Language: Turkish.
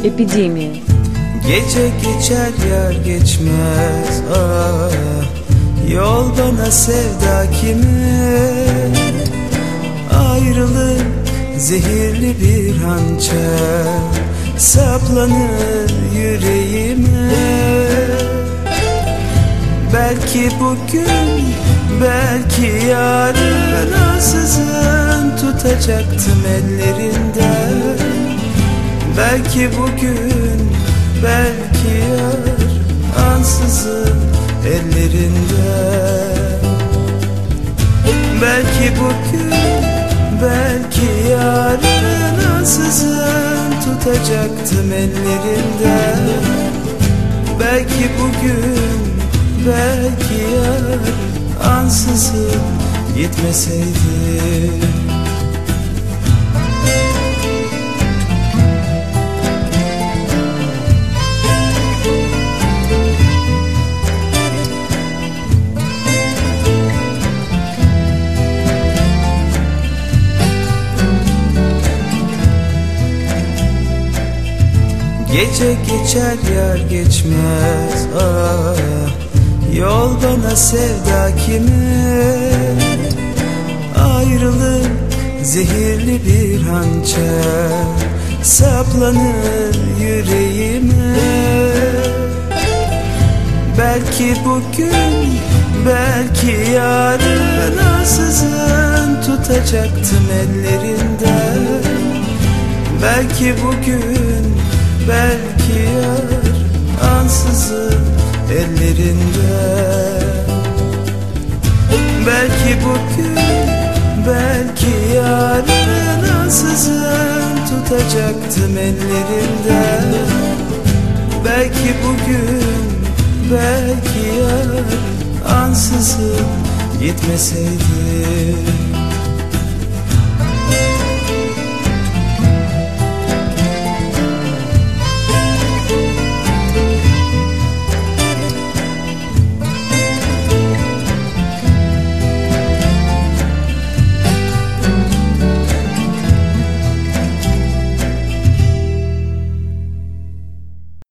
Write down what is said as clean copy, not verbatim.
Epidemia. Gece geçer yar geçmez, yol bana sevda kimi? Ayrılık zehirli bir hançer, saplanır yüreğime. Belki bugün, belki yarın ansızın tutacaktım ellerinden. Belki bugün, belki yarın ansızın ellerinden. Belki bugün, belki yarın ansızın tutacaktım ellerinden. Belki bugün, belki yarın ansızın gitmeseydi. Gece geçer yar geçmez, yol bana sevda kimi? Ayrılık zehirli bir hançer, saplanır yüreğime. Belki bugün, belki yarın ansızın tutacaktım ellerinden. Belki bugün, belki yarın ansızın ellerinden. Belki bugün, belki yarın ansızın tutacaktım ellerinden. Belki bugün, belki yarın ansızın gitmeseydi.